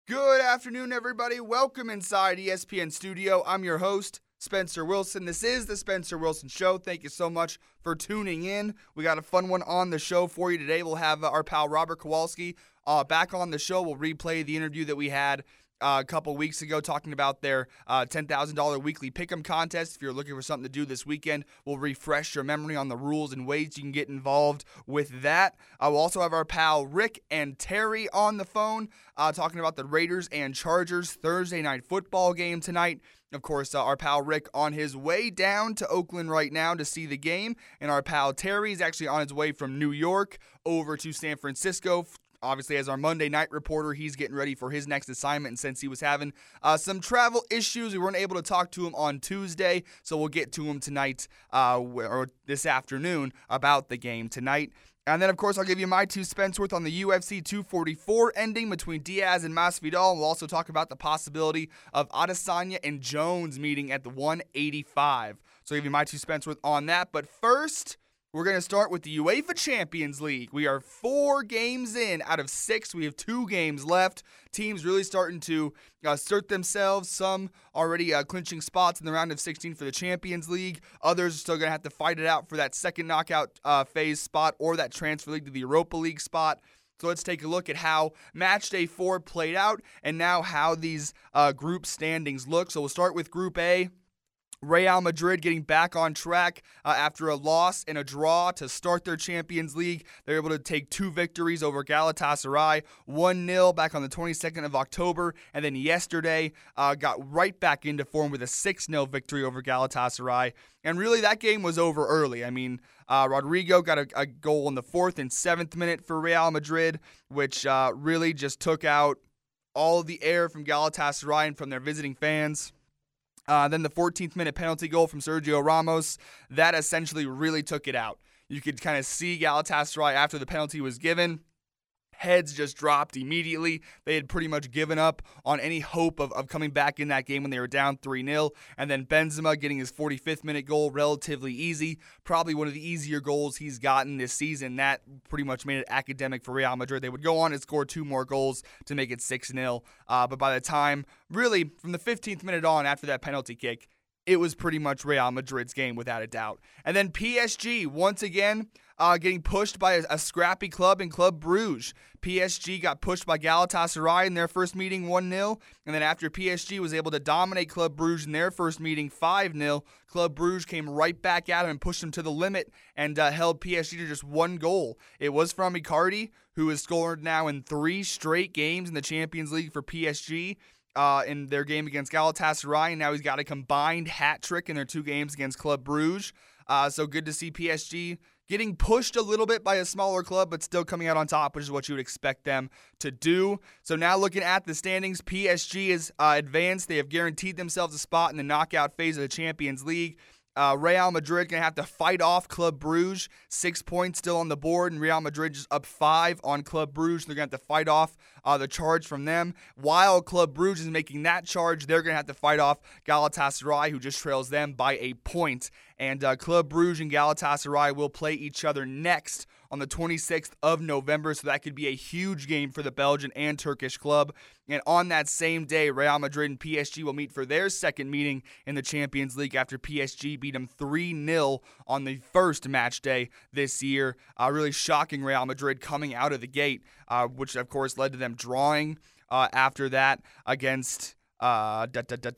Good afternoon, everybody. Welcome inside ESPN Studio. I'm your host, Spencer Wilson. This is the Spencer Wilson Show. Thank you so much for tuning in. We got a fun one on the show for you today. We'll have our pal Robert Kowalski back on the show. We'll replay the interview that we had a couple weeks ago talking about their $10,000 weekly pick'em contest. If you're looking for something to do this weekend, we'll refresh your memory on the rules and ways you can get involved with that. We'll also have our pal Rick and Terry on the phone talking about the Raiders and Chargers Thursday night football game tonight. Of course, our pal Rick on his way down to Oakland right now to see the game, and our pal Terry is actually on his way from New York over to San Francisco. Obviously, as our Monday night reporter, he's getting ready for his next assignment, and since he was having some travel issues, we weren't able to talk to him on Tuesday, so we'll get to him tonight or this afternoon about the game tonight. And then, of course, I'll give you my 2 cents worth on the UFC 244 ending between Diaz and Masvidal. We'll also talk about the possibility of Adesanya and Jones meeting at the 185. So I'll give you my 2 cents worth on that. But first, we're going to start with the UEFA Champions League. We are 4 games in out of 6. We have 2 games left. Teams really starting to assert themselves. Some already clinching spots in the round of 16 for the Champions League. Others are still going to have to fight it out for that second knockout phase spot or that transfer league to the Europa League spot. So let's take a look at how match day 4 played out and now how these group standings look. So we'll start with Group A. Real Madrid getting back on track after a loss and a draw to start their Champions League. They're able to take 2 victories over Galatasaray, 1-0 back on the 22nd of October, and then yesterday got right back into form with a 6-0 victory over Galatasaray. And really, that game was over early. I mean, Rodrigo got a goal in the 4th and 7th minute for Real Madrid, which really just took out all of the air from Galatasaray and from their visiting fans. Then the 14th minute penalty goal from Sergio Ramos, that essentially really took it out. You could kind of see Galatasaray after the penalty was given. Heads just dropped immediately. They had pretty much given up on any hope of coming back in that game when they were down 3-0. And then Benzema getting his 45th minute goal relatively easy. Probably one of the easier goals he's gotten this season. That pretty much made it academic for Real Madrid. They would go on and score 2 more goals to make it 6-0. But by the time, really, from the 15th minute on after that penalty kick, it was pretty much Real Madrid's game without a doubt. And then PSG, once again, getting pushed by a scrappy club in Club Brugge. PSG got pushed by Galatasaray in their first meeting 1-0, and then after PSG was able to dominate Club Brugge in their first meeting 5-0, Club Brugge came right back at them and pushed them to the limit and held PSG to just 1 goal. It was from Icardi, who has scored now in 3 straight games in the Champions League for PSG. In their game against Galatasaray, and now he's got a combined hat trick in their 2 games against Club Brugge. So good to see PSG getting pushed a little bit by a smaller club, but still coming out on top, which is what you would expect them to do. So now looking at the standings, PSG is advanced. They have guaranteed themselves a spot in the knockout phase of the Champions League. Real Madrid going to have to fight off Club Brugge. 6 points still on the board, and Real Madrid just up 5 on Club Brugge. They're going to have to fight off the charge from them. While Club Brugge is making that charge, they're going to have to fight off Galatasaray, who just trails them by a point. And Club Brugge and Galatasaray will play each other next on the 26th of November, so that could be a huge game for the Belgian and Turkish club. And on that same day, Real Madrid and PSG will meet for their second meeting in the Champions League after PSG beat them 3-0 on the first match day this year. Really shocking Real Madrid coming out of the gate, which of course led to them drawing after that against Club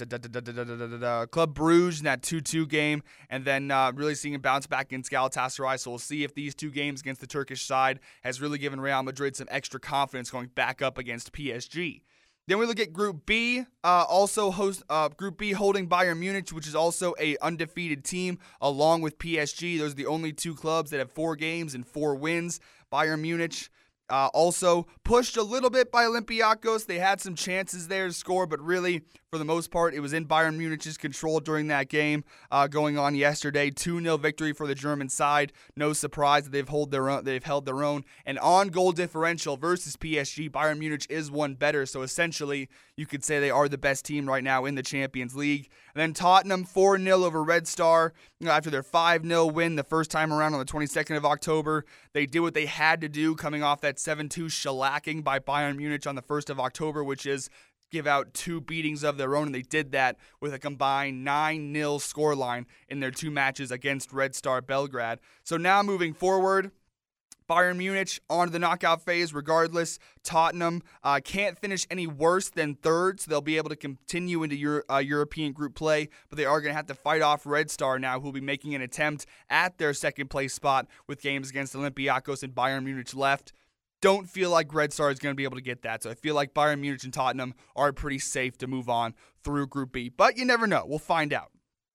Brugge in that 2-2 game, and then really seeing him bounce back against Galatasaray. So we'll see if these 2 games against the Turkish side has really given Real Madrid some extra confidence going back up against PSG. Then we look at Group B, Group B holding Bayern Munich, which is also a undefeated team, along with PSG. Those are the only 2 clubs that have 4 games and 4 wins. Bayern Munich also pushed a little bit by Olympiacos. They had some chances there to score, but really, for the most part, it was in Bayern Munich's control during that game going on yesterday. 2-0 victory for the German side. No surprise that they've held their own. And on goal differential versus PSG, Bayern Munich is one better. So essentially, you could say they are the best team right now in the Champions League. And then Tottenham 4-0 over Red Star. After their 5-0 win the first time around on the 22nd of October, they did what they had to do coming off that 7-2 shellacking by Bayern Munich on the 1st of October, which is give out 2 beatings of their own, and they did that with a combined 9-0 scoreline in their 2 matches against Red Star Belgrade. So now moving forward, Bayern Munich on to the knockout phase regardless. Tottenham can't finish any worse than third, so they'll be able to continue into European group play, but they are going to have to fight off Red Star now, who will be making an attempt at their second place spot with games against Olympiacos and Bayern Munich left. Don't feel like Red Star is going to be able to get that, so I feel like Bayern Munich and Tottenham are pretty safe to move on through Group B, but you never know. We'll find out.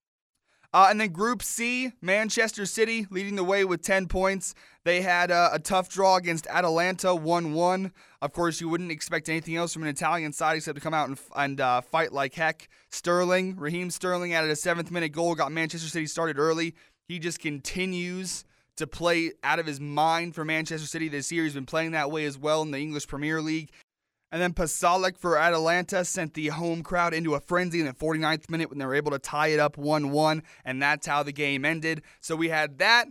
And then Group C, Manchester City leading the way with 10 points. They had a tough draw against Atalanta, 1-1. Of course, you wouldn't expect anything else from an Italian side except to come out and fight like heck. Raheem Sterling added a 7th-minute goal, got Manchester City started early. He just continues to play out of his mind for Manchester City this year. He's been playing that way as well in the English Premier League. And then Pasalic for Atalanta sent the home crowd into a frenzy in the 49th minute when they were able to tie it up 1-1, and that's how the game ended. So we had that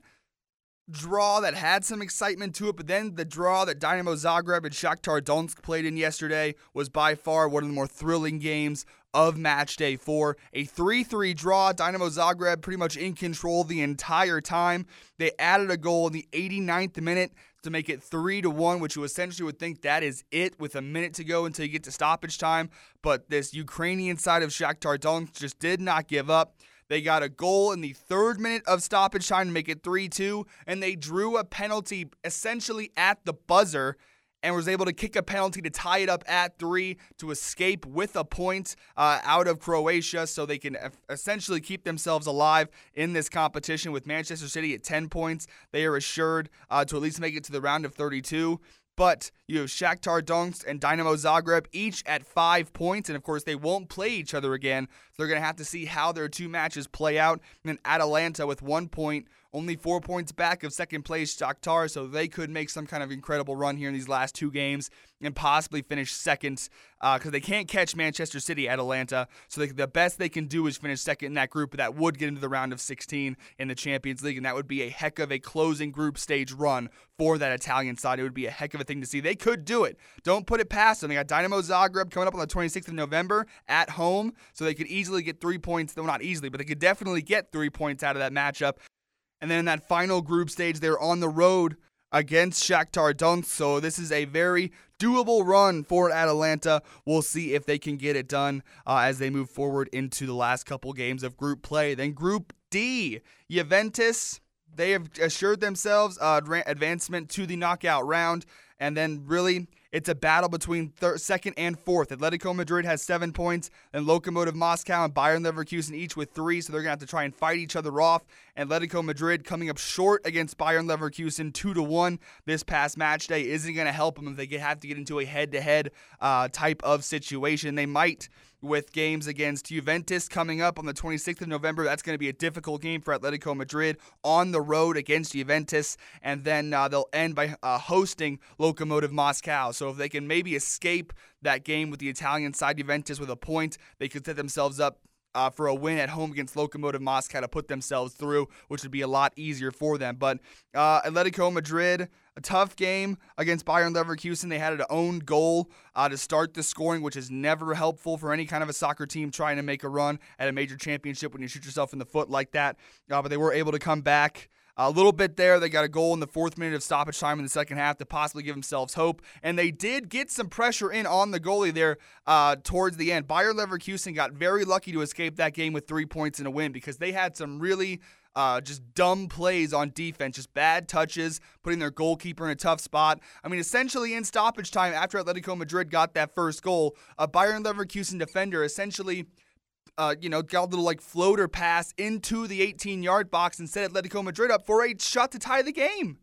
draw that had some excitement to it, but then the draw that Dynamo Zagreb and Shakhtar Donetsk played in yesterday was by far one of the more thrilling games of match day 4. A 3-3 draw, Dynamo Zagreb pretty much in control the entire time. They added a goal in the 89th minute to make it 3-1, which you essentially would think that is it with a minute to go until you get to stoppage time. But this Ukrainian side of Shakhtar Donetsk just did not give up. They got a goal in the 3rd minute of stoppage time to make it 3-2, and they drew a penalty essentially at the buzzer and was able to kick a penalty to tie it up at 3 to escape with a point out of Croatia, so they can essentially keep themselves alive in this competition. With Manchester City at 10 points, they are assured to at least make it to the round of 32. But you have Shakhtar Donetsk and Dynamo Zagreb each at 5 points, and of course they won't play each other again, so they're going to have to see how their 2 matches play out. And then Atalanta with 1 point, only 4 points back of second place Shakhtar, so they could make some kind of incredible run here in these last 2 games and possibly finish second, because they can't catch Manchester City, Atalanta, so the best they can do is finish second in that group, but that would get into the round of 16 in the Champions League, and that would be a heck of a closing group stage run for that Italian side. It would be a heck of a thing to see. They could do it. Don't put it past them. They got Dynamo Zagreb coming up on the 26th of November at home, so they could easily get 3 points. Well, not easily, but they could definitely get 3 points out of that matchup. And then in that final group stage, they're on the road against Shakhtar Donetsk, so this is a very doable run for Atalanta. We'll see if they can get it done as they move forward into the last couple games of group play. Then Group D, Juventus, they have assured themselves advancement to the knockout round. And then really, it's a battle between second and fourth. Atletico Madrid has 7 points, and Lokomotiv Moscow and Bayern Leverkusen each with 3, so they're going to have to try and fight each other off. Atletico Madrid coming up short against Bayern Leverkusen 2-1 this past match day isn't going to help them if they have to get into a head-to-head type of situation. They might with games against Juventus coming up on the 26th of November. That's going to be a difficult game for Atletico Madrid on the road against Juventus, and then they'll end by hosting Lokomotiv Moscow. So if they can maybe escape that game with the Italian side Juventus with a point, they could set themselves up for a win at home against Lokomotiv Moscow to put themselves through, which would be a lot easier for them. But Atletico Madrid, a tough game against Bayern Leverkusen. They had an own goal to start the scoring, which is never helpful for any kind of a soccer team trying to make a run at a major championship when you shoot yourself in the foot like that. But they were able to come back a little bit there. They got a goal in the 4th minute of stoppage time in the second half to possibly give themselves hope. And they did get some pressure in on the goalie there towards the end. Bayer Leverkusen got very lucky to escape that game with 3 points and a win because they had some really just dumb plays on defense, just bad touches, putting their goalkeeper in a tough spot. I mean, essentially in stoppage time after Atletico Madrid got that first goal, a Bayern Leverkusen defender essentially got a little floater pass into the 18-yard box and set Atletico Madrid up for a shot to tie the game.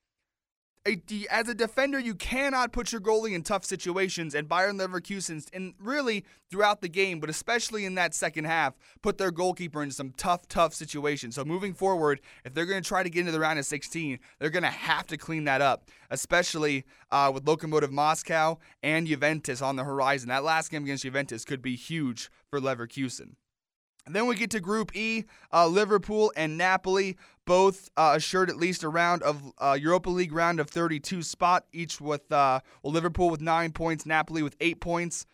As a defender, you cannot put your goalie in tough situations, and Bayern Leverkusen, and really throughout the game, but especially in that second half, put their goalkeeper into some tough situations. So moving forward, if they're going to try to get into the round of 16, they're going to have to clean that up, especially with Lokomotiv Moscow and Juventus on the horizon. That last game against Juventus could be huge for Leverkusen. Then we get to Group E, Liverpool and Napoli, both assured at least a round of Europa League round of 32 spot, each with Liverpool with 9 points, Napoli with 8 points.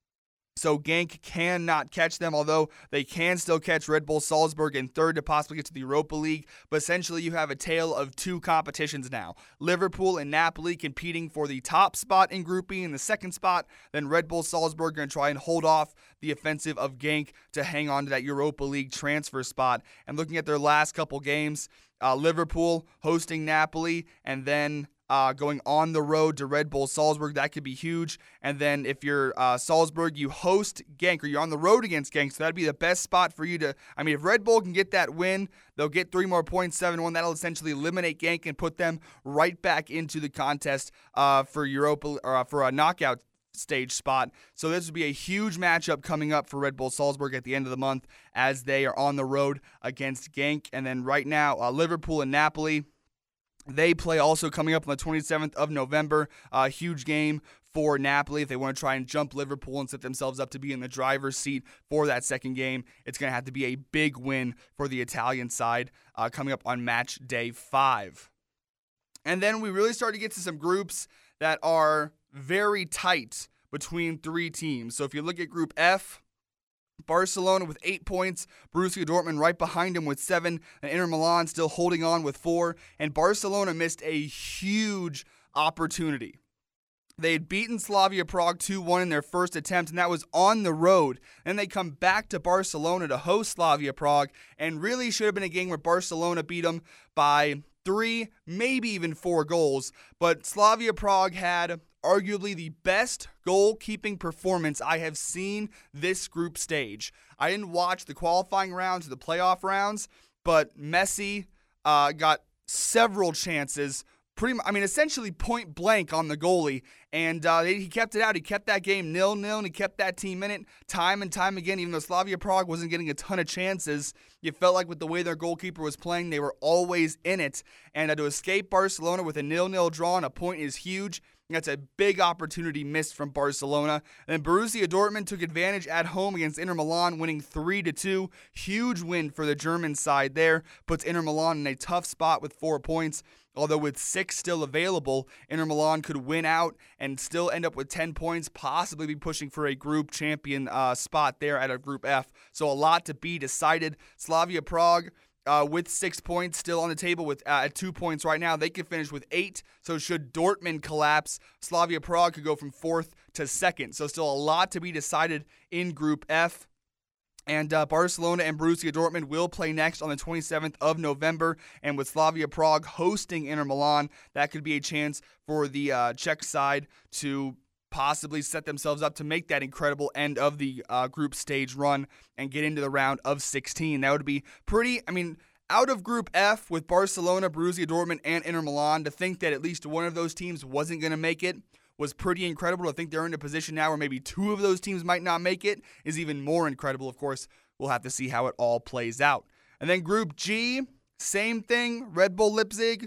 So Genk cannot catch them, although they can still catch Red Bull Salzburg in third to possibly get to the Europa League. But essentially you have a tale of two competitions now. Liverpool and Napoli competing for the top spot in Group E in the second spot. Then Red Bull Salzburg going to try and hold off the offensive of Genk to hang on to that Europa League transfer spot. And looking at their last couple games, Liverpool hosting Napoli, and then going on the road to Red Bull Salzburg. That could be huge. And then if you're Salzburg, you host Genk, or you're on the road against Genk, so that'd be the best spot for you to, if Red Bull can get that win, they'll get 3 more points, 7-1. That'll essentially eliminate Genk and put them right back into the contest for Europa, or for a knockout stage spot. So this would be a huge matchup coming up for Red Bull Salzburg at the end of the month as they are on the road against Genk. And then right now, Liverpool and Napoli, they play also coming up on the 27th of November. A huge game for Napoli if they want to try and jump Liverpool and set themselves up to be in the driver's seat for that second game. It's going to have to be a big win for the Italian side coming up on match day 5. And then we really start to get to some groups that are very tight between 3 teams. So if you look at Group F, Barcelona with 8 points, Borussia Dortmund right behind him with 7, and Inter Milan still holding on with 4, and Barcelona missed a huge opportunity. They had beaten Slavia Prague 2-1 in their first attempt, and that was on the road. Then they come back to Barcelona to host Slavia Prague, and really should have been a game where Barcelona beat them by 3, maybe even 4 goals, but Slavia Prague had arguably the best goalkeeping performance I have seen this group stage. I didn't watch the qualifying rounds or the playoff rounds, but Messi got several chances, essentially point blank on the goalie, and he kept it out. He kept that game 0-0, and he kept that team in it time and time again. Even though Slavia Prague wasn't getting a ton of chances, you felt like with the way their goalkeeper was playing, they were always in it. And to escape Barcelona with a 0-0 draw and a point is huge. That's a big opportunity missed from Barcelona. And then Borussia Dortmund took advantage at home against Inter Milan, winning 3-2. Huge win for the German side there. Puts Inter Milan in a tough spot with 4 points. Although with 6 still available, Inter Milan could win out and still end up with 10 points, possibly be pushing for a group champion spot there at a Group F. So a lot to be decided. Slavia Prague, with 6 points still on the table with at 2 points right now. They could finish with 8. So should Dortmund collapse, Slavia Prague could go from 4th to 2nd. So still a lot to be decided in Group F. And Barcelona and Borussia Dortmund will play next on the 27th of November. And with Slavia Prague hosting Inter Milan, that could be a chance for the Czech side to possibly set themselves up to make that incredible end of the group stage run and get into the round of 16. That would be pretty, out of Group F with Barcelona, Borussia Dortmund, and Inter Milan, to think that at least one of those teams wasn't going to make it was pretty incredible. To think they're in a position now where maybe 2 of those teams might not make it is even more incredible. Of course, we'll have to see how it all plays out. And then Group G, same thing. Red Bull Leipzig,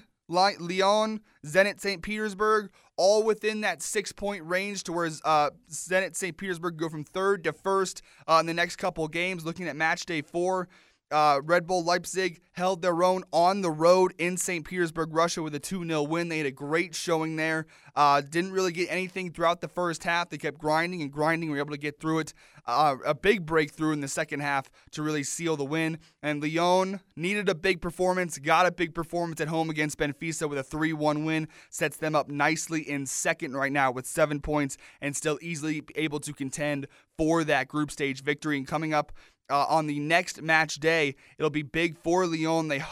Lyon, Zenit St. Petersburg, all within that 6-point range to where Zenit St. Petersburg go from 3rd to 1st in the next couple of games. Looking at match day 4, Red Bull Leipzig held their own on the road in St. Petersburg, Russia with a 2-0 win. They had a great showing there. Didn't really get anything throughout the first half. They kept grinding and were able to get through it. A big breakthrough in the second half to really seal the win. And Lyon needed a big performance, got a big performance at home against Benfica with a 3-1 win. Sets them up nicely in second right now with 7 points and still easily able to contend for that group stage victory. And coming up on the next match day, it'll be big for Lyon. They're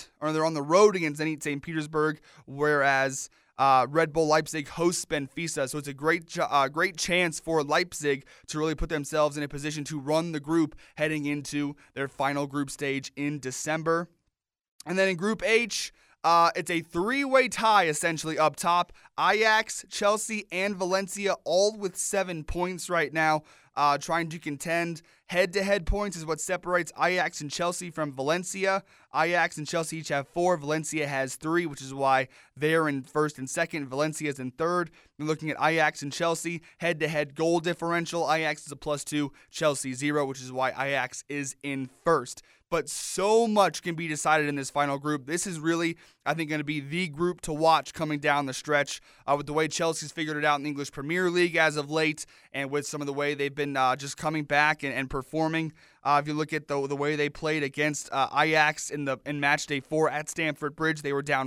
on the road against Zenit St. Petersburg, whereas Red Bull Leipzig hosts Benfica. So it's a great chance for Leipzig to really put themselves in a position to run the group heading into their final group stage in December. And then in Group H, it's a 3-way tie essentially up top. Ajax, Chelsea, and Valencia all with 7 points right now, trying to contend. Head-to-head points is what separates Ajax and Chelsea from Valencia. Ajax and Chelsea each have 4. Valencia has 3, which is why they're in first and second. Valencia is in third. You're looking at Ajax and Chelsea. Head-to-head goal differential. Ajax is a +2, Chelsea 0, which is why Ajax is in first. But so much can be decided in this final group. This is really, I think, going to be the group to watch coming down the stretch with the way Chelsea's figured it out in the English Premier League as of late, and with some of the way they've been just coming back and performing. If you look at the way they played against Ajax in match day 4 at Stamford Bridge, they were down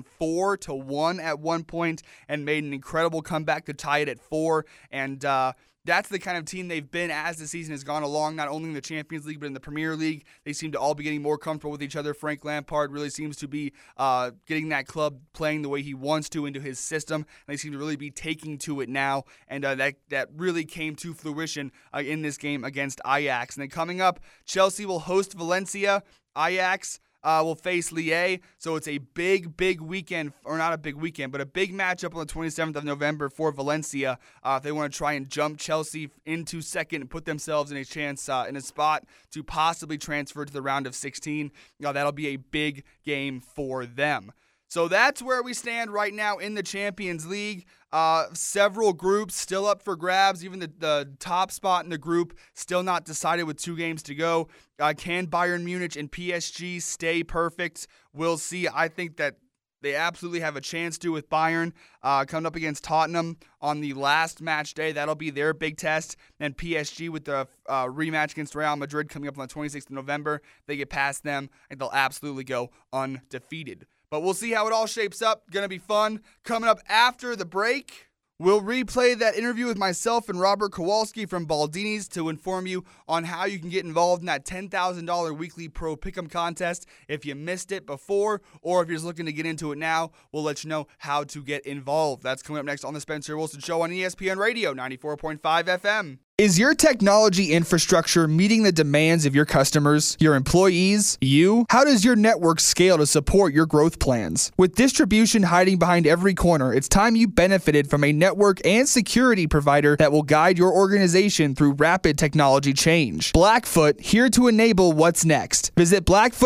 4-1 at one point and made an incredible comeback to tie it at 4. And that's the kind of team they've been as the season has gone along, not only in the Champions League, but in the Premier League. They seem to all be getting more comfortable with each other. Frank Lampard really seems to be getting that club playing the way he wants to into his system. And they seem to really be taking to it now. And that really came to fruition in this game against Ajax. And then coming up, Chelsea will host Valencia. Ajax will face Lille, so it's a big weekend, or not a big weekend, but a big matchup on the 27th of November for Valencia. If they want to try and jump Chelsea into second and put themselves in a chance, in a spot to possibly transfer to the round of 16, that'll be a big game for them. So that's where we stand right now in the Champions League. Several groups still up for grabs. Even the top spot in the group still not decided with 2 games to go. Can Bayern Munich and PSG stay perfect? We'll see. I think that they absolutely have a chance to with Bayern coming up against Tottenham on the last match day. That'll be their big test. And PSG with the rematch against Real Madrid coming up on the 26th of November. They get past them, and they'll absolutely go undefeated. But we'll see how it all shapes up. Going to be fun. Coming up after the break, we'll replay that interview with myself and Robert Kowalski from Baldini's to inform you on how you can get involved in that $10,000 weekly Pro Pick'em contest. If you missed it before, or if you're just looking to get into it now, we'll let you know how to get involved. That's coming up next on the Spencer Wilson Show on ESPN Radio 94.5 FM. Is your technology infrastructure meeting the demands of your customers, your employees, you? How does your network scale to support your growth plans? With distribution hiding behind every corner, it's time you benefited from a network and security provider that will guide your organization through rapid technology change. Blackfoot, here to enable what's next. Visit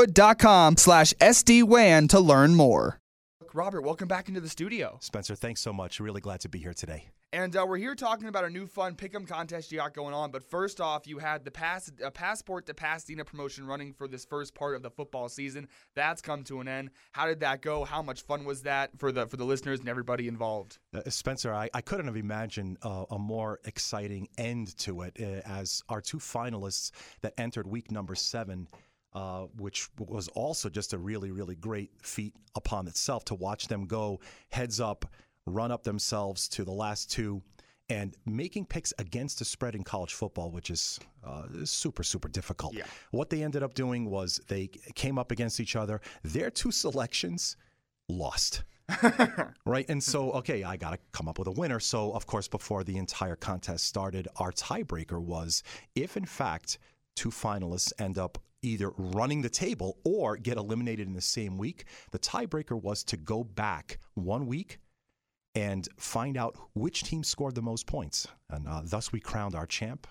blackfoot.com/SD-WAN to learn more. Robert, welcome back into the studio. Spencer, thanks so much. Really glad to be here today. And we're here talking about a new fun pick'em contest you got going on. But first off, you had the Passport to Pasadena promotion running for this first part of the football season. That's come to an end. How did that go? How much fun was that for the listeners and everybody involved? Spencer, I couldn't have imagined a more exciting end to it, as our 2 finalists that entered week number 7, which was also just a really, really great feat upon itself to watch them go heads up, run up themselves to the last 2, and making picks against the spread in college football, which is super, super difficult. Yeah. What they ended up doing was they came up against each other. Their 2 selections lost. Right? And so, okay, I got to come up with a winner. So, of course, before the entire contest started, our tiebreaker was if, in fact, 2 finalists end up either running the table or get eliminated in the same week, the tiebreaker was to go back 1 week and find out which team scored the most points. And thus we crowned our champ.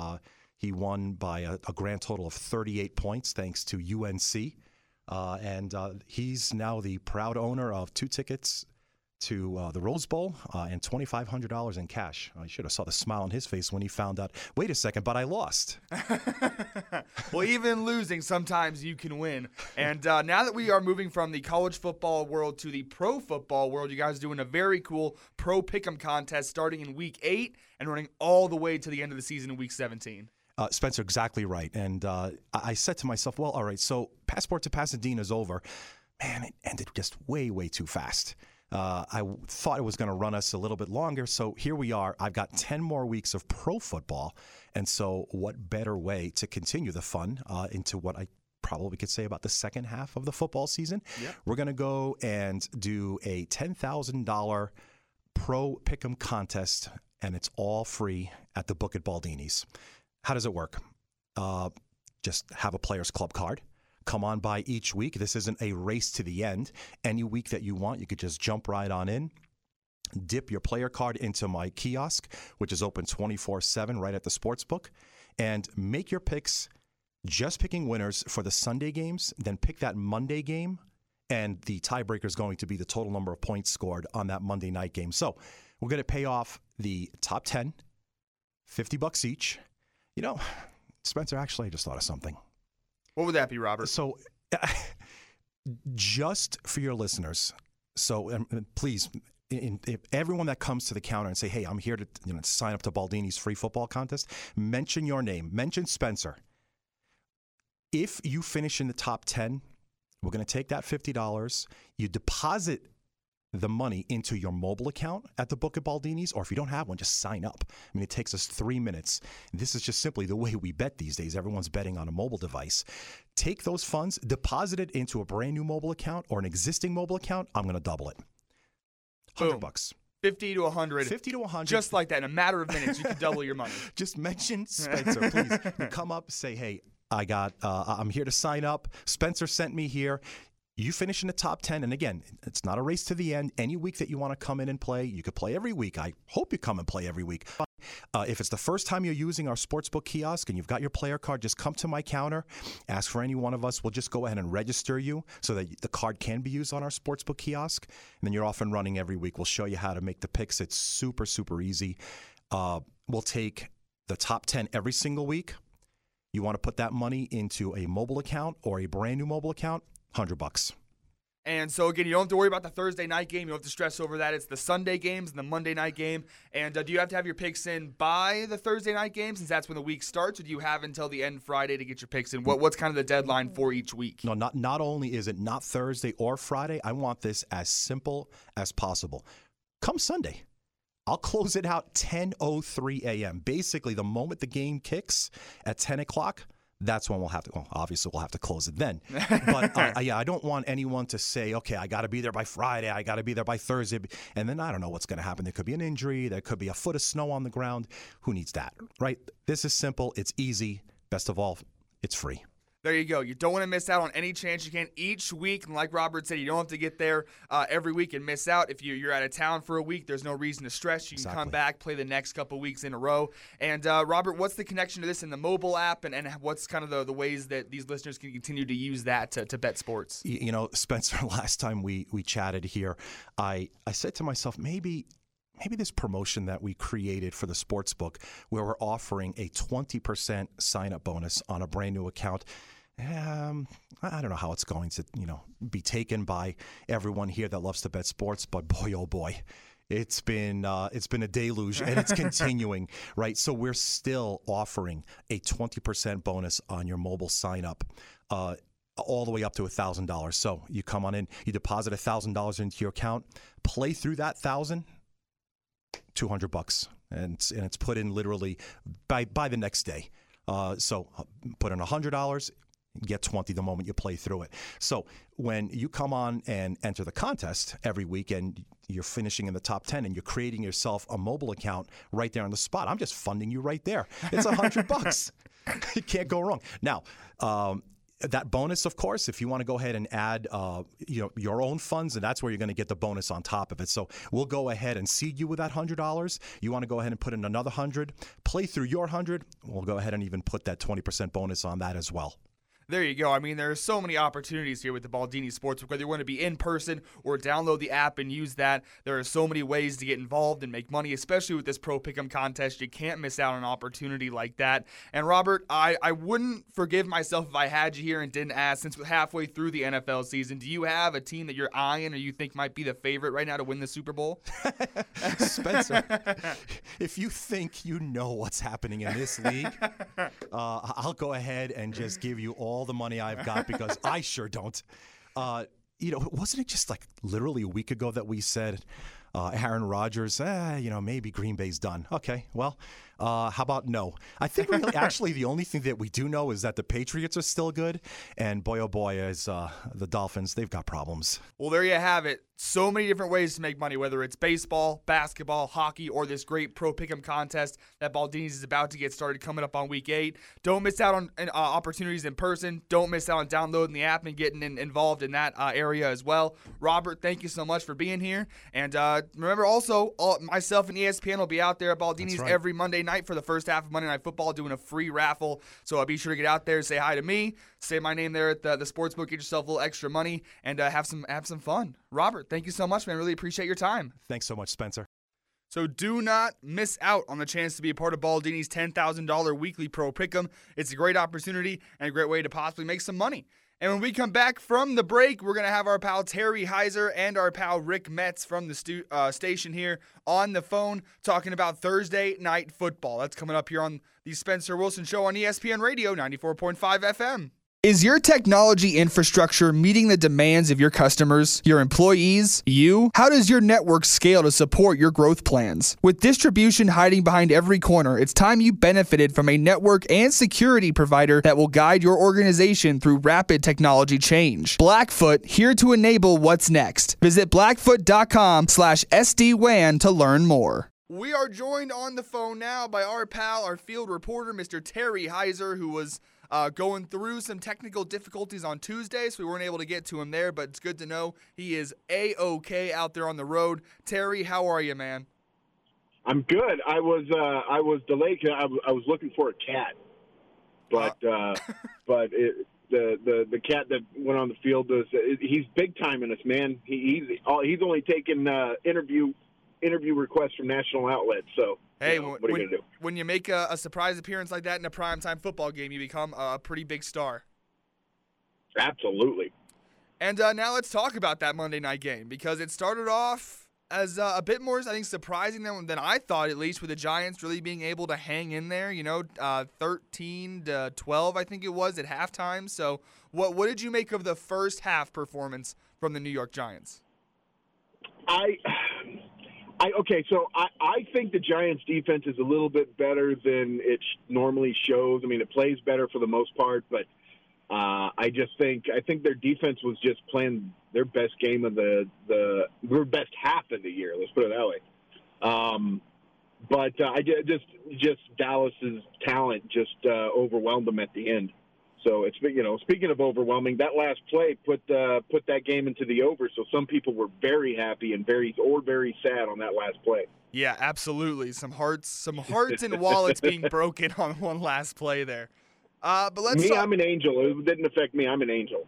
He won by a grand total of 38 points thanks to UNC. And he's now the proud owner of 2 tickets to the Rose Bowl and $2,500 in cash. I should have saw the smile on his face when he found out, wait a second, but I lost. Well, even losing, sometimes you can win. And now that we are moving from the college football world to the pro football world, you guys are doing a very cool Pro Pick'em contest starting in week 8 and running all the way to the end of the season in week 17. Spencer, exactly right. And I said to myself, well, all right, so Passport to Pasadena is over. Man, it ended just way, way too fast. I thought it was going to run us a little bit longer, so here we are. I've got 10 more weeks of pro football, and so what better way to continue the fun into what I probably could say about the second half of the football season. Yep. We're going to go and do a $10,000 Pro Pick'em contest, and it's all free at the book at Baldini's. How does it work? Just have a Players Club card. Come on by each week. This isn't a race to the end. Any week that you want, you could just jump right on in. dip your player card into my kiosk, which is open 24/7 right at the sportsbook, and make your picks, just picking winners for the Sunday games, then pick that Monday game, and the tiebreaker is going to be the total number of points scored on that Monday night game. So we're going to pay off the top 10, $50 each. You know, Spencer, actually, I just thought of something. What would that be, Robert? So just for your listeners, so please, if everyone that comes to the counter and say, hey, I'm here to sign up to Baldini's free football contest, mention your name, mention Spencer. If you finish in the top 10, we're going to take that $50. You deposit the money into your mobile account at the book at Baldini's, or if you don't have one, just sign up. I mean, it takes us 3 minutes. This is just simply the way we bet these days. Everyone's betting on a mobile device. Take those funds, deposit it into a brand new mobile account or an existing mobile account. I'm going to double it. $100. 50 to 100. 50 to 100. Just like that. In a matter of minutes, you can double your money. Just mention Spencer, please. You come up, say, hey, I'm here to sign up. Spencer sent me here. You finish in the top 10. And again, it's not a race to the end. Any week that you want to come in and play, you could play every week. I hope you come and play every week. If it's the first time you're using our sportsbook kiosk and you've got your player card, just come to my counter, ask for any one of us. We'll just go ahead and register you so that the card can be used on our sportsbook kiosk. And then you're off and running every week. We'll show you how to make the picks. It's super, super easy. We'll take the top 10 every single week. You want to put that money into a mobile account or a brand new mobile account, $100. And so, again, you don't have to worry about the Thursday night game. You don't have to stress over that. It's the Sunday games and the Monday night game. And do you have to have your picks in by the Thursday night game since that's when the week starts, or do you have until the end Friday to get your picks in? What's kind of the deadline for each week? No, not only is it not Thursday or Friday, I want this as simple as possible. Come Sunday, I'll close it out 10:03 a.m. Basically, the moment the game kicks at 10 o'clock, that's when we'll have to, well, obviously we'll have to close it then. But I don't want anyone to say, okay, I got to be there by Friday, I got to be there by Thursday, and then I don't know what's going to happen. There could be an injury, there could be a foot of snow on the ground. Who needs that, right? This is simple, it's easy. Best of all, it's free. There you go. You don't want to miss out on any chance you can each week. And like Robert said, you don't have to get there every week and miss out. If you're out of town for a week, there's no reason to stress. You can come back, play the next couple weeks in a row. And Robert, what's the connection to this in the mobile app, and what's kind of the ways that these listeners can continue to use that to bet sports? You know, Spencer, last time we chatted here, I said to myself, maybe this promotion that we created for the sportsbook where we're offering a 20% sign-up bonus on a brand new account, I don't know how it's going to, be taken by everyone here that loves to bet sports, but boy, oh boy, it's been a deluge, and it's continuing, right? So we're still offering a 20% bonus on your mobile sign-up, all the way up to $1,000. So you come on in, you deposit $1,000 into your account, play through that $1,000, $200, and it's put in literally by the next day. So put in $100. Get 20 the moment you play through it. So when you come on and enter the contest every week and you're finishing in the top 10 and you're creating yourself a mobile account right there on the spot, I'm just funding you right there. It's $100. You can't go wrong. Now, that bonus, of course, if you want to go ahead and add your own funds, and that's where you're going to get the bonus on top of it. So we'll go ahead and seed you with that $100. You want to go ahead and put in another $100, play through your $100. We'll go ahead and even put that 20% bonus on that as well. There you go. I mean, there are so many opportunities here with the Baldini Sportsbook, whether you want to be in person or download the app and use that. There are so many ways to get involved and make money, especially with this Pro Pick'em contest. You can't miss out on an opportunity like that. And Robert, I wouldn't forgive myself if I had you here and didn't ask, since we're halfway through the NFL season, do you have a team that you're eyeing or you think might be the favorite right now to win the Super Bowl? Spencer, if you think you know what's happening in this league, I'll go ahead and just give you all the money I've got, because I sure don't. Wasn't it just like literally a week ago that we said Aaron Rodgers, maybe Green Bay's done. Okay, well, How about no? I think really, actually the only thing that we do know is that the Patriots are still good, and boy oh boy is the Dolphins. They've got problems. Well, there you have it. So many different ways to make money, whether it's baseball, basketball, hockey, or this great Pro Pick'em contest that Baldini's is about to get started coming up on Week 8. Don't miss out on opportunities in person. Don't miss out on downloading the app and getting involved in that area as well. Robert, thank you so much for being here. And remember also, myself and ESPN will be out there at Baldini's every Monday night for the first half of Monday Night Football doing a free raffle. So be sure to get out there, say hi to me, say my name there at the sportsbook, get yourself a little extra money, and have some fun. Robert, thank you so much, man. Really appreciate your time. Thanks so much, Spencer. So do not miss out on the chance to be a part of Baldini's $10,000 weekly Pro Pick'em. It's a great opportunity and a great way to possibly make some money. And when we come back from the break, we're going to have our pal Terry Heiser and our pal Rick Metz from the station here on the phone talking about Thursday Night Football. That's coming up here on the Spencer Wilson Show on ESPN Radio 94.5 FM. Is your technology infrastructure meeting the demands of your customers, your employees, you? How does your network scale to support your growth plans? With distribution hiding behind every corner, it's time you benefited from a network and security provider that will guide your organization through rapid technology change. Blackfoot, here to enable what's next. Visit blackfoot.com/SD-WAN to learn more. We are joined on the phone now by our pal, our field reporter, Mr. Terry Heiser, who was going through some technical difficulties on Tuesday, so we weren't able to get to him there, but it's good to know he is A-OK out there on the road. Terry, how are you, man? I'm good. I was delayed because I was looking for a cat, but but the cat that went on the field he's big time in us, man. He's only taken interview requests from national outlets, so. Hey, what are you going to do? When you make a surprise appearance like that in a primetime football game, you become a pretty big star. Absolutely. And now let's talk about that Monday night game, because it started off as a bit more, I think, surprising than I thought, at least, with the Giants really being able to hang in there, 13-12, I think it was, at halftime. So what did you make of the first half performance from the New York Giants? So I think the Giants' defense is a little bit better than it normally shows. I mean, it plays better for the most part, but I think their defense was just playing their best game of their best half of the year. Let's put it that way. But I just Dallas's talent just overwhelmed them at the end. So it's, speaking of overwhelming, that last play put that game into the over. So some people were very happy and very sad on that last play. Yeah, absolutely. Some hearts and wallets being broken on one last play there. But let's. I'm an angel. It didn't affect me. I'm an angel.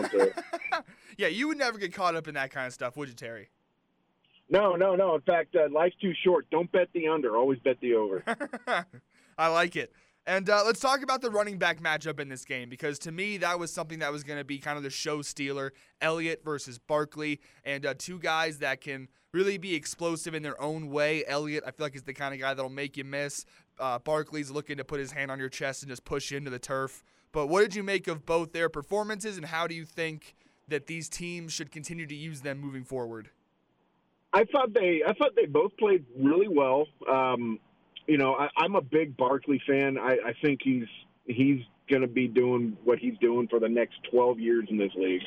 Yeah, you would never get caught up in that kind of stuff, would you, Terry? No. In fact, life's too short. Don't bet the under. Always bet the over. I like it. And let's talk about the running back matchup in this game, because to me that was something that was going to be kind of the show stealer. Elliott versus Barkley, and two guys that can really be explosive in their own way. Elliott, I feel like, is the kind of guy that'll make you miss. Barkley's looking to put his hand on your chest and just push you into the turf. But what did you make of both their performances, and how do you think that these teams should continue to use them moving forward? I thought they both played really well. I'm a big Barkley fan. I think he's going to be doing what he's doing for the next 12 years in this league.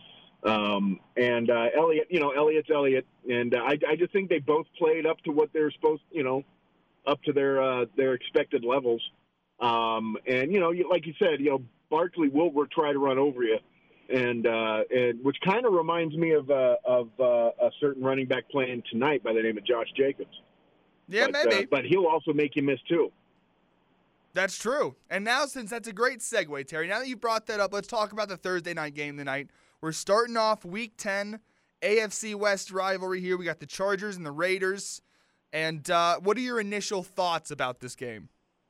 And Elliott, Elliott's Elliott. And I just think they both played up to what they're supposed, up to their expected levels. And like you said, Barkley will try to run over you. And which kind of reminds me of a certain running back playing tonight by the name of Josh Jacobs. Yeah, maybe. But he'll also make you miss, too. That's true. And now, since that's a great segue, Terry, now that you brought that up, let's talk about the Thursday night game tonight. We're starting off Week 10, AFC West rivalry here. We got the Chargers and the Raiders. And what are your initial thoughts about this game?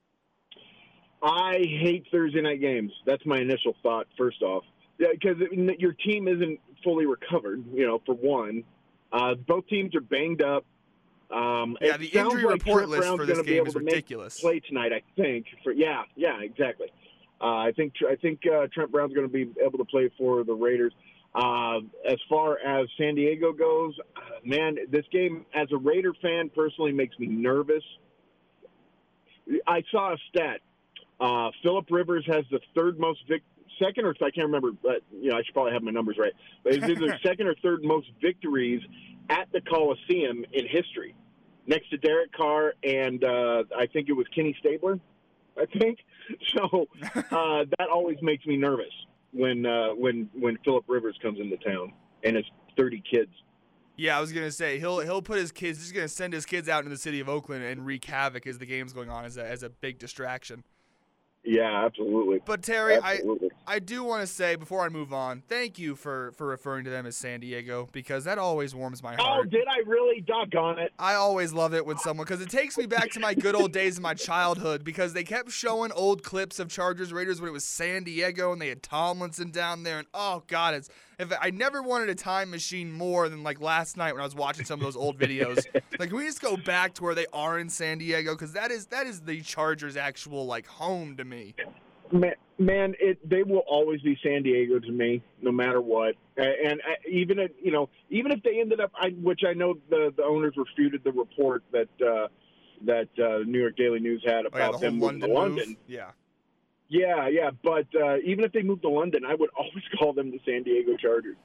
I hate Thursday night games. That's my initial thought, first off. Because your team isn't fully recovered, for one. Both teams are banged up. The injury report list for this game is ridiculous. Play tonight, I think. Exactly. I think Trent Brown's going to be able to play for the Raiders. As far as San Diego goes, man, this game, as a Raider fan, personally makes me nervous. I saw a stat. Phillip Rivers has the third most second or I can't remember, but I should probably have my numbers right. But it's either second or third most victories at the Coliseum in history, next to Derek Carr and I think it was Kenny Stabler. I think so. That always makes me nervous when Phillip Rivers comes into town and it's 30 kids. Yeah, I was gonna say he'll put his kids. He's gonna send his kids out into the city of Oakland and wreak havoc as the game's going on as a big distraction. Yeah, absolutely. But Terry, absolutely. I do want to say before I move on, thank you for referring to them as San Diego, because that always warms my heart. Oh, did I really? Doggone it. I always love it when someone, because it takes me back to my good old days of my childhood, because they kept showing old clips of Chargers Raiders when it was San Diego and they had Tomlinson down there, and oh god, I never wanted a time machine more than like last night when I was watching some of those old videos. Like, can we just go back to where they are in San Diego? Because that is the Chargers' actual like home to me. Man, they will always be San Diego to me, no matter what. And even if they ended up, which I know the owners refuted the report that New York Daily News had about them moving to London. Yeah. Yeah, but even if they moved to London, I would always call them the San Diego Chargers.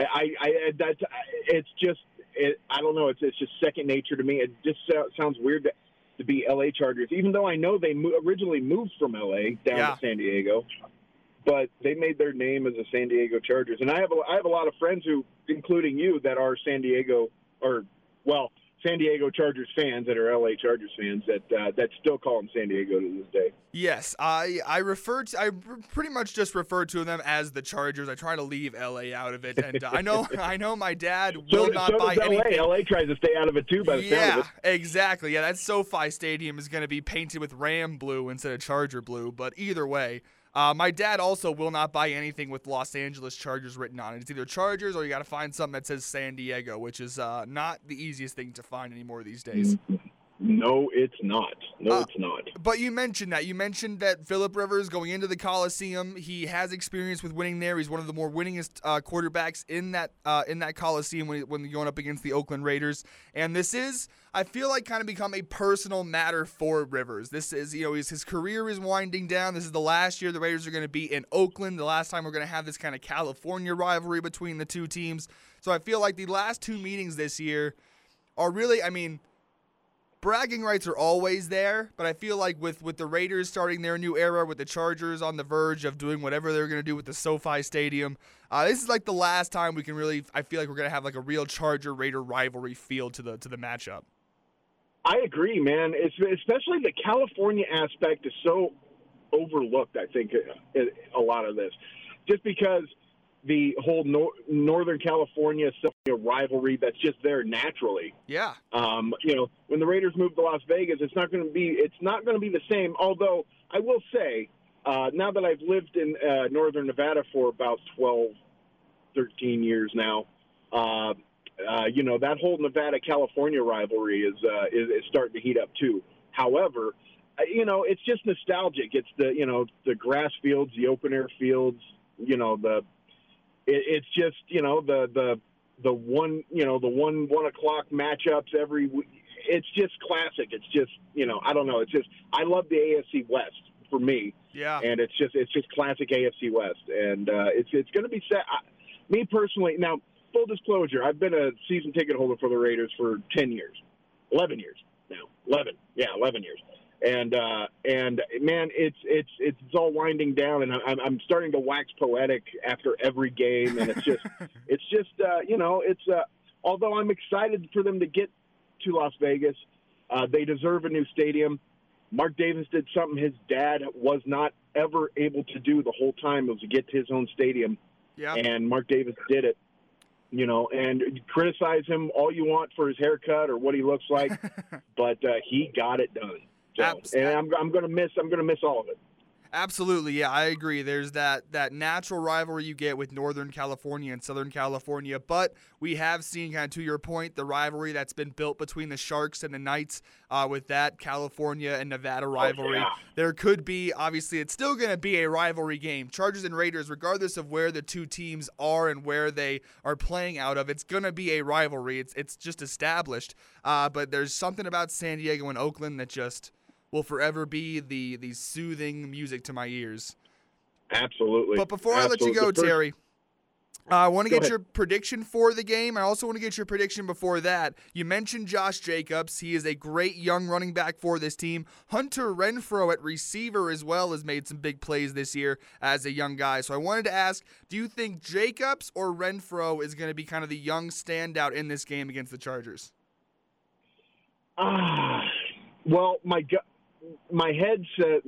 It's just, I don't know, it's just second nature to me. It just sounds weird to be LA Chargers, even though I know they originally moved from LA down to San Diego, but they made their name as the San Diego Chargers. And I have a lot of friends who, including you, that are San Diego Chargers fans that are LA Chargers fans that still call them San Diego to this day. Yes, I pretty much just refer to them as the Chargers. I try to leave LA out of it, and I know my dad will not buy anything. LA tries to stay out of it too, by the sound of it. Yeah, exactly. Yeah, that SoFi Stadium is going to be painted with Ram blue instead of Charger blue, but either way. My dad also will not buy anything with Los Angeles Chargers written on it. It's either Chargers or you got to find something that says San Diego, which is not the easiest thing to find anymore these days. No, it's not. It's not. But you mentioned that. You mentioned that Phillip Rivers going into the Coliseum, he has experience with winning there. He's one of the more winningest quarterbacks in that Coliseum when going up against the Oakland Raiders. And this is, I feel like, kind of become a personal matter for Rivers. This is, his career is winding down. This is the last year the Raiders are going to be in Oakland. The last time we're going to have this kind of California rivalry between the two teams. So I feel like the last two meetings this year are really, bragging rights are always there, but I feel like with the Raiders starting their new era, with the Chargers on the verge of doing whatever they're going to do with the SoFi Stadium, this is like the last time we can really, I feel like we're going to have like a real Charger-Raider rivalry feel to the matchup. I agree, man. Especially the California aspect is so overlooked, I think, a lot of this. Just because the whole Northern California rivalry that's just there naturally. Yeah. When the Raiders move to Las Vegas, it's not going to be the same. Although I will say, now that I've lived in Northern Nevada for about 12, 13 years now, that whole Nevada-California rivalry is starting to heat up too. However, it's just nostalgic. It's the grass fields, the open air fields, it's just the 1 o'clock matchups every week. It's just classic. It's just I don't know. It's just I love the AFC West for me. Yeah. And it's just classic AFC West, and it's going to be set. Me personally, now full disclosure, I've been a season ticket holder for the Raiders for 11 years now. 11 years. And man, it's all winding down, and I'm starting to wax poetic after every game, and although I'm excited for them to get to Las Vegas, they deserve a new stadium. Mark Davis did something his dad was not ever able to do the whole time, was to get to his own stadium. Yeah. And Mark Davis did it. And criticize him all you want for his haircut or what he looks like, but he got it done. So, and I'm gonna miss all of it. Absolutely, yeah, I agree. There's that natural rivalry you get with Northern California and Southern California, but we have seen, kind of to your point, the rivalry that's been built between the Sharks and the Knights with that California and Nevada rivalry. Yeah. There could be, obviously, it's still going to be a rivalry game. Chargers and Raiders, regardless of where the two teams are and where they are playing out of, it's going to be a rivalry. It's just established. But there's something about San Diego and Oakland that just... will forever be the soothing music to my ears. Absolutely. But before I let you go, Terry, I want to get ahead. your prediction for the game. I also want to get your prediction before that. You mentioned Josh Jacobs. He is a great young running back for this team. Hunter Renfrow at receiver as well has made some big plays this year as a young guy. So I wanted to ask, do you think Jacobs or Renfrow is going to be kind of the young standout in this game against the Chargers? Well, my head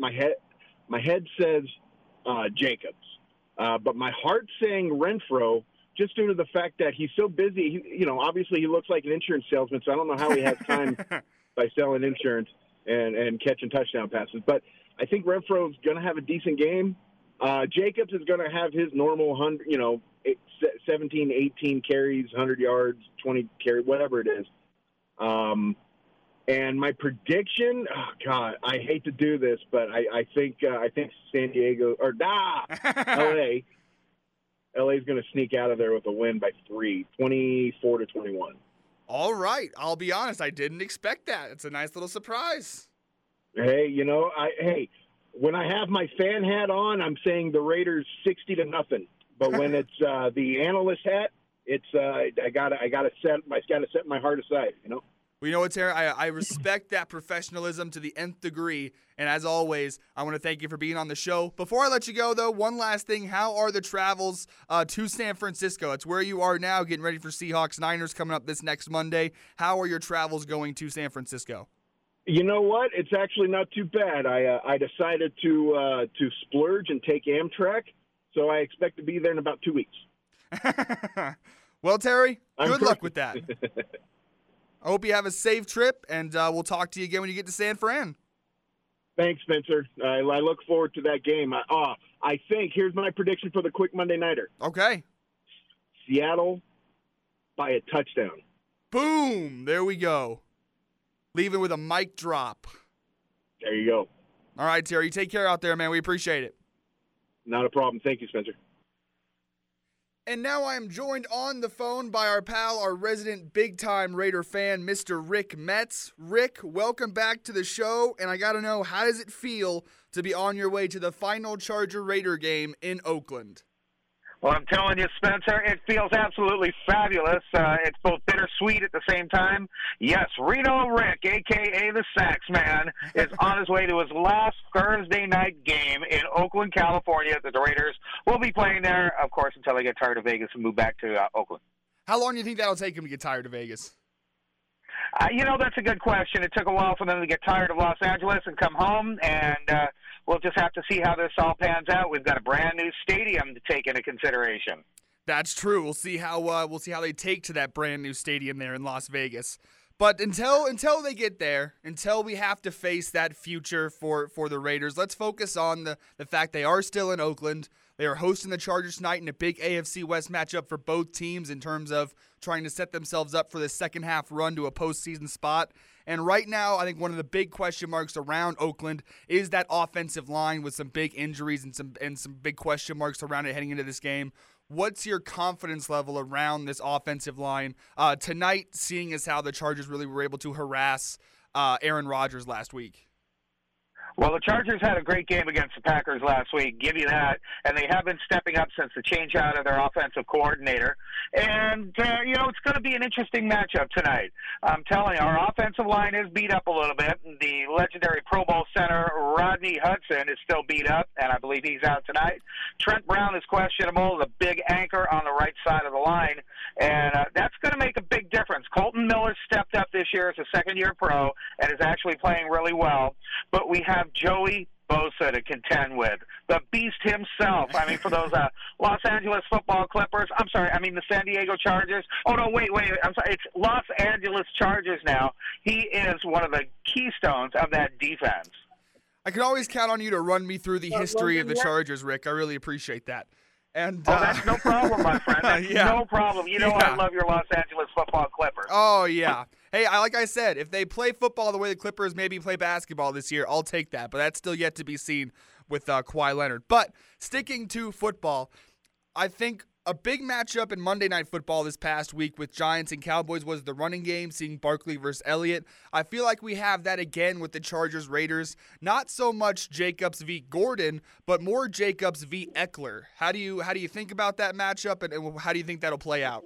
says Jacobs. But my heart's saying Renfrow, just due to the fact that he's so busy. Obviously he looks like an insurance salesman, so I don't know how he has time by selling insurance and catching touchdown passes. But I think Renfrow's going to have a decent game. Jacobs is going to have his normal 17, 18 carries, 100 yards, 20 carries, whatever it is. And my prediction, I hate to do this, but I think San Diego or LA is going to sneak out of there with a win by 24-21. All right. I'll be honest. I didn't expect that. It's a nice little surprise. Hey, when I have my fan hat on, I'm saying the Raiders 60-0. But when it's the analyst hat, it's I gotta set my heart aside. Well, you know what, Terry? I respect that professionalism to the nth degree. And as always, I want to thank you for being on the show. Before I let you go, though, one last thing. How are the travels to San Francisco? It's where you are now, getting ready for Seahawks-Niners coming up this next Monday. How are your travels going to San Francisco? You know what? It's actually not too bad. I decided to splurge and take Amtrak, so I expect to be there in about 2 weeks. Well, Terry, good luck with that. I hope you have a safe trip, and we'll talk to you again when you get to San Fran. Thanks, Spencer. I look forward to that game. I think, here's my prediction for the quick Monday Nighter. Okay. Seattle by a touchdown. Boom! There we go. Leaving with a mic drop. There you go. All right, Terry. Take care out there, man. We appreciate it. Not a problem. Thank you, Spencer. And now I am joined on the phone by our pal, our resident big-time Raider fan, Mr. Rick Metz. Rick, welcome back to the show, and I got to know, how does it feel to be on your way to the final Charger-Raider game in Oakland? Well, I'm telling you, Spencer, it feels absolutely fabulous. It's both bittersweet at the same time. Yes, Reno Rick, a.k.a. the Sax Man, is on his way to his last Thursday night game in Oakland, California. The Raiders will be playing there, of course, until they get tired of Vegas and move back to Oakland. How long do you think that'll take him to get tired of Vegas? That's a good question. It took a while for them to get tired of Los Angeles and come home, and we'll just have to see how this all pans out. We've got a brand new stadium to take into consideration. That's true. We'll see how they take to that brand new stadium there in Las Vegas. But until they get there, until we have to face that future for the Raiders, let's focus on the fact they are still in Oakland. They are hosting the Chargers tonight in a big AFC West matchup for both teams in terms of trying to set themselves up for the second half run to a postseason spot. And right now, I think one of the big question marks around Oakland is that offensive line with some big injuries and some big question marks around it heading into this game. What's your confidence level around this offensive line tonight, seeing as how the Chargers really were able to harass Aaron Rodgers last week? Well, the Chargers had a great game against the Packers last week, give you that, and they have been stepping up since the change out of their offensive coordinator. And, it's going to be an interesting matchup tonight. I'm telling you, our offensive line is beat up a little bit. The legendary Pro Bowl center, Rodney Hudson, is still beat up, and I believe he's out tonight. Trent Brown is questionable, the big anchor on the right side of the line, and that's going to make a big difference. Colton Miller stepped up this year as a second-year pro and is actually playing really well, but we have Joey Bosa to contend with. The beast himself. I mean, for those Los Angeles football Clippers. The San Diego Chargers. Oh, no, wait. I'm sorry. It's Los Angeles Chargers now. He is one of the keystones of that defense. I can always count on you to run me through the history of the Chargers, Rick. I really appreciate that. And that's no problem, my friend. That's no problem. I love your Los Angeles football Clippers. Oh, yeah. Hey, like I said, if they play football the way the Clippers maybe play basketball this year, I'll take that. But that's still yet to be seen with Kawhi Leonard. But sticking to football, I think A big matchup in Monday Night Football this past week with Giants and Cowboys was the running game, seeing Barkley versus Elliott. I feel like we have that again with the Chargers-Raiders. Not so much Jacobs v. Gordon, but more Jacobs v. Eckler. How do you think about that matchup, and how do you think that'll play out?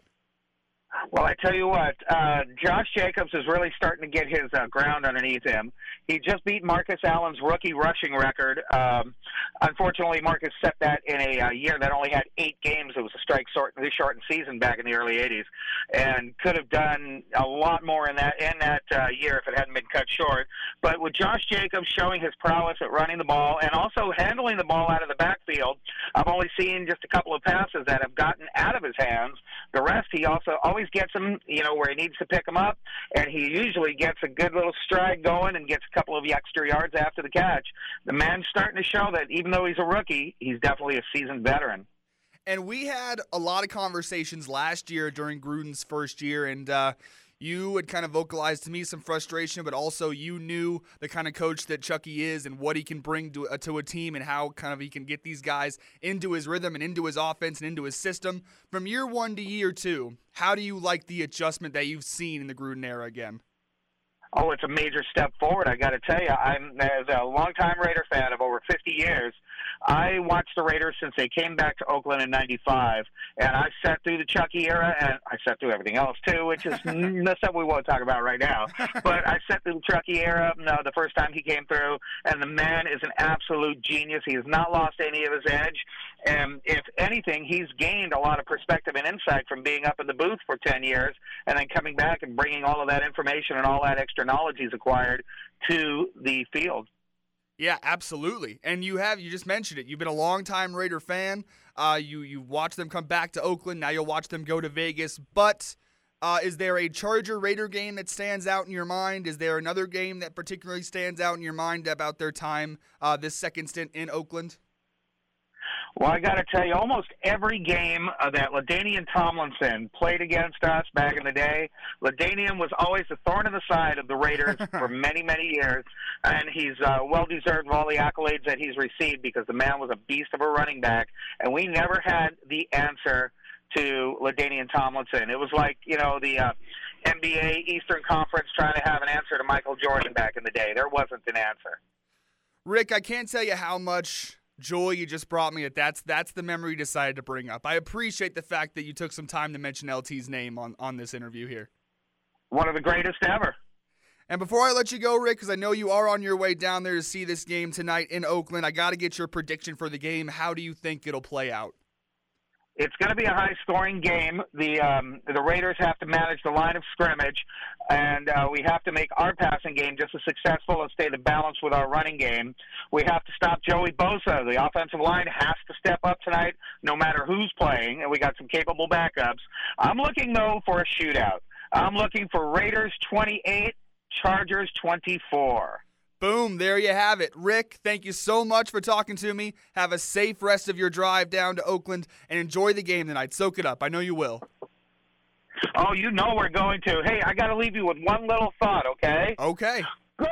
Well, I tell you what, Josh Jacobs is really starting to get his ground underneath him. He just beat Marcus Allen's rookie rushing record. Unfortunately, Marcus set that in a year that only had 8 games. It was a shortened season back in the early 80s, and could have done a lot more in that year if it hadn't been cut short. But with Josh Jacobs showing his prowess at running the ball and also handling the ball out of the backfield, I've only seen just a couple of passes that have gotten out of his hands. The rest, he also always gets him, where he needs to pick him up, and he usually gets a good little stride going and gets a couple of extra yards after the catch. The man's starting to show that even though he's a rookie, he's definitely a seasoned veteran. And we had a lot of conversations last year during Gruden's first year, and you had kind of vocalized to me some frustration, but also you knew the kind of coach that Chucky is and what he can bring to a team and how kind of he can get these guys into his rhythm and into his offense and into his system. From year 1 to year 2, how do you like the adjustment that you've seen in the Gruden era again? Oh, it's a major step forward, I got to tell you. I'm as a longtime Raider fan of over 50 years. I watched the Raiders since they came back to Oakland in '95, and I sat through the Chucky era, and I sat through everything else too, which is the stuff we won't talk about right now. But I sat through the Chucky era the first time he came through, and the man is an absolute genius. He has not lost any of his edge, and if anything, he's gained a lot of perspective and insight from being up in the booth for 10 years and then coming back and bringing all of that information and all that extra knowledge he's acquired to the field. Yeah, absolutely. And you just mentioned it. You've been a longtime Raider fan. You watched them come back to Oakland. Now you'll watch them go to Vegas. But is there a Charger-Raider game that stands out in your mind? Is there another game that particularly stands out in your mind about their time this second stint in Oakland? Well, I got to tell you, almost every game that LaDainian Tomlinson played against us back in the day, LaDainian was always the thorn in the side of the Raiders for many, many years, and he's well-deserved of all the accolades that he's received because the man was a beast of a running back, and we never had the answer to LaDainian Tomlinson. It was like, the NBA Eastern Conference trying to have an answer to Michael Jordan back in the day. There wasn't an answer. Rick, I can't tell you how much joy you just brought me. That's the memory you decided to bring up. I appreciate the fact that you took some time to mention LT's name on this interview here. One of the greatest ever. And before I let you go, Rick, because I know you are on your way down there to see this game tonight in Oakland, I got to get your prediction for the game. How do you think it'll play out? It's going to be a high-scoring game. The Raiders have to manage the line of scrimmage, and we have to make our passing game just as successful and stay the balance with our running game. We have to stop Joey Bosa. The offensive line has to step up tonight no matter who's playing, and we got some capable backups. I'm looking, though, for a shootout. I'm looking for Raiders 28, Chargers 24. Boom, there you have it. Rick, thank you so much for talking to me. Have a safe rest of your drive down to Oakland and enjoy the game tonight. Soak it up. I know you will. Oh, you know we're going to. Hey, I got to leave you with one little thought, okay? Okay. Go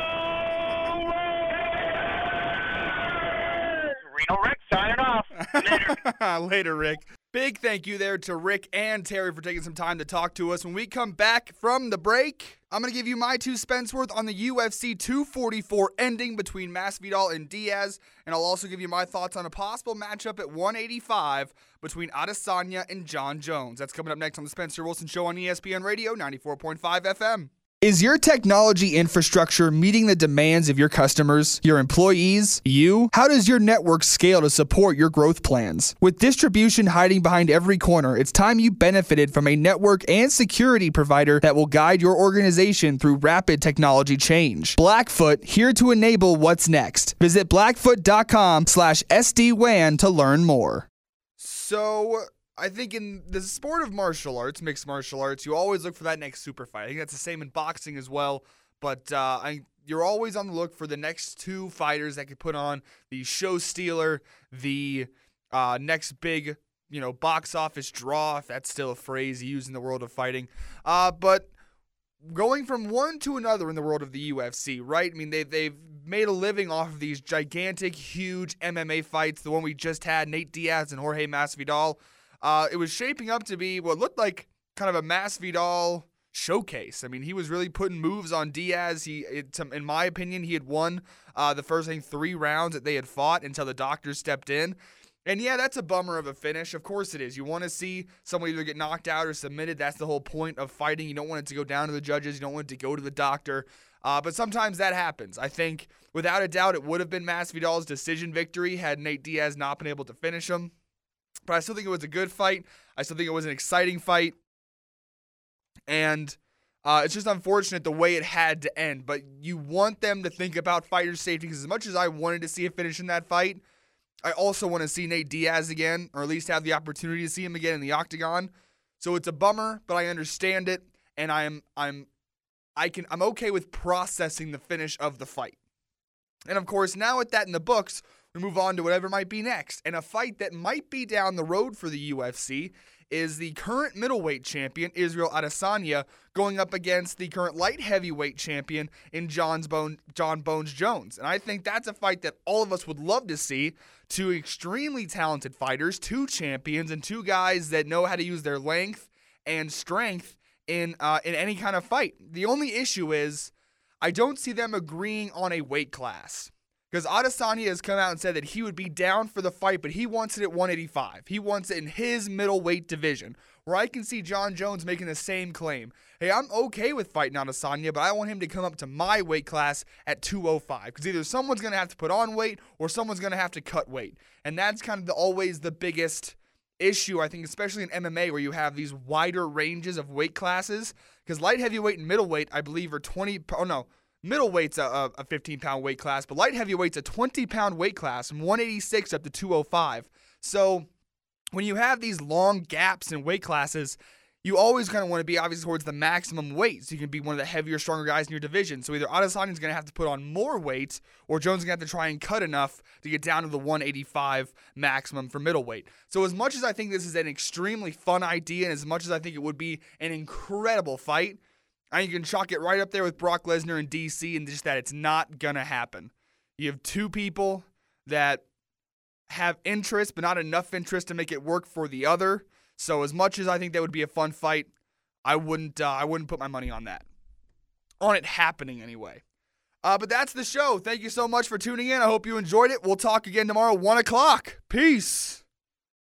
Reno Rick, signing off. Later. Later, Rick. Big thank you there to Rick and Terry for taking some time to talk to us. When we come back from the break, I'm going to give you my 2 cents worth on the UFC 244 ending between Masvidal and Diaz, and I'll also give you my thoughts on a possible matchup at 185 between Adesanya and John Jones. That's coming up next on the Spencer Wilson Show on ESPN Radio 94.5 FM. Is your technology infrastructure meeting the demands of your customers, your employees, you? How does your network scale to support your growth plans? With distribution hiding behind every corner, it's time you benefited from a network and security provider that will guide your organization through rapid technology change. Blackfoot, here to enable what's next. Visit blackfoot.com/SD-WAN to learn more. So, I think in the sport of martial arts, mixed martial arts, you always look for that next super fight. I think that's the same in boxing as well. But you're always on the look for the next 2 fighters that could put on the show stealer, the next big, box office draw, if that's still a phrase used in the world of fighting. But going from one to another in the world of the UFC, right? I mean, they've made a living off of these gigantic, huge MMA fights. The one we just had, Nate Diaz and Jorge Masvidal. It was shaping up to be what looked like kind of a Masvidal showcase. I mean, he was really putting moves on Diaz. In my opinion, he had won the first, 3 rounds that they had fought until the doctors stepped in. And yeah, that's a bummer of a finish. Of course it is. You want to see someone either get knocked out or submitted. That's the whole point of fighting. You don't want it to go down to the judges. You don't want it to go to the doctor. But sometimes that happens. I think, without a doubt, it would have been Masvidal's decision victory had Nate Diaz not been able to finish him. But I still think it was a good fight. I still think it was an exciting fight. And it's just unfortunate the way it had to end. But you want them to think about fighters' safety, because as much as I wanted to see a finish in that fight, I also want to see Nate Diaz again, or at least have the opportunity to see him again in the octagon. So it's a bummer, but I understand it, and I'm okay with processing the finish of the fight. And of course, now with that in the books, we move on to whatever might be next. And a fight that might be down the road for the UFC is the current middleweight champion, Israel Adesanya, going up against the current light heavyweight champion in John Bones Jones. And I think that's a fight that all of us would love to see. 2 extremely talented fighters, 2 champions, and 2 guys that know how to use their length and strength in any kind of fight. The only issue is I don't see them agreeing on a weight class. Because Adesanya has come out and said that he would be down for the fight, but he wants it at 185. He wants it in his middleweight division, where I can see John Jones making the same claim. Hey, I'm okay with fighting Adesanya, but I want him to come up to my weight class at 205. Because either someone's going to have to put on weight or someone's going to have to cut weight. And that's kind of always the biggest issue, I think, especially in MMA, where you have these wider ranges of weight classes. Because light heavyweight and middleweight, I believe, are middleweight's a 15-pound weight class, but light heavyweight's a 20-pound weight class from 186 up to 205. So when you have these long gaps in weight classes, you always kind of want to be obviously towards the maximum weight, so you can be one of the heavier, stronger guys in your division. So either Adesanya's going to have to put on more weight, or Jones is going to have to try and cut enough to get down to the 185 maximum for middleweight. So as much as I think this is an extremely fun idea, and as much as I think it would be an incredible fight, and you can chalk it right up there with Brock Lesnar and DC, and just that it's not going to happen. You have 2 people that have interest, but not enough interest to make it work for the other. So as much as I think that would be a fun fight, I wouldn't put my money on that. On it happening anyway. But that's the show. Thank you so much for tuning in. I hope you enjoyed it. We'll talk again tomorrow, 1 o'clock. Peace.